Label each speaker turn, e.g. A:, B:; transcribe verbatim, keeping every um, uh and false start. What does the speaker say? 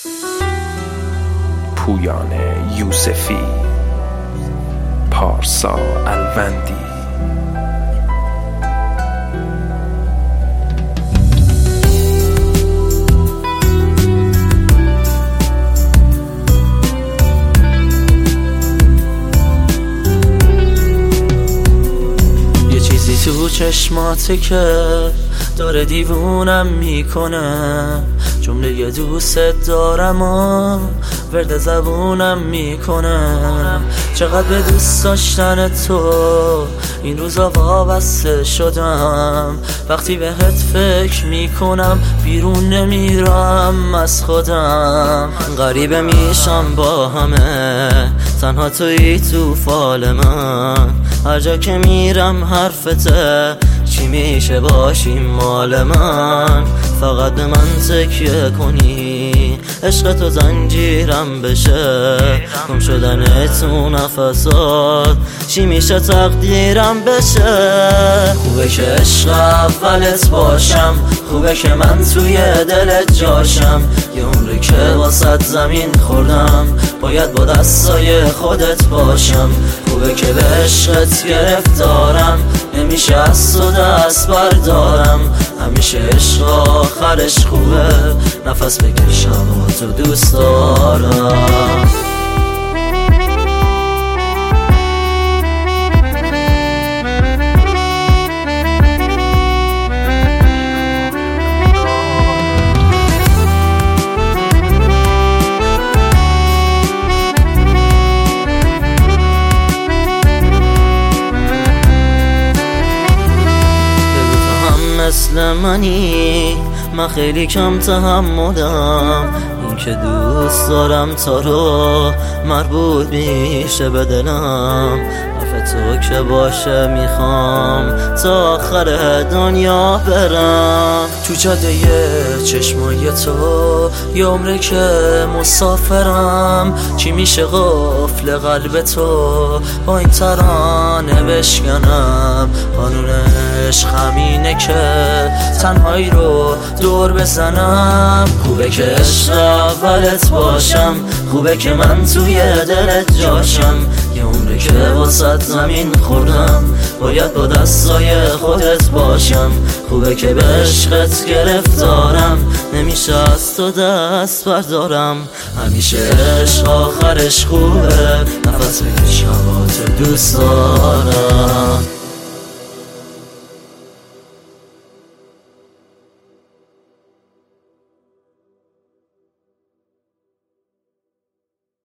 A: پویان یوسفی، پارسا الوندی.
B: تو چشماته که داره دیوونم میکنه، جمله یه دوست دارم و ورد زبونم میکنه. چقدر به دوست داشتن تو این روزا وابسته شدم، وقتی بهت فکر میکنم بیرون نمیرم از خودم. غریبه میشم با همه، تنها تویی تو فال من. هر جا که میرم حرفته، چی میشه باشی مال من. فقط به من تکیه کنی، عشق تو زنجیرم بشه. گم شدن تو نفسات، چی میشه تقدیرم بشه. خوبه که عشق اولت باشم، خوبه که من توی دلت جاشم. یه عمره که واسط زمین خوردم، باید با دستای خودت باشم. خوبه که به عشقت گرفتارم، نمیشه از تو دست بردارم. همیشه عشق آخرش خوبه، نفس بکشم و تو دوست دارم. مثل منی، من خیلی کم تحملم. این که دوست دارم تا رو مربوط میشه به دلم. حرف تو که باشه میخوام تا آخر دنیا برم. تو جاده چشمای تو یه عمره که مسافرم. چی میشه قفل قلب تو با این ترانه بشکنم. قانون عشق همینه که تنهایی رو دور بزنم. خوبه که عشق اولت باشم، خوبه که من توی دلت جاشم. یه عمره که واسط زمین خوردم، باید با دستای خودت باشم. خوبه که به عشقت گرفتارم، نمیشه از تو دست بردارم. همیشه عشق آخرش خوبه، نفس بکشم و تو دوست دارم.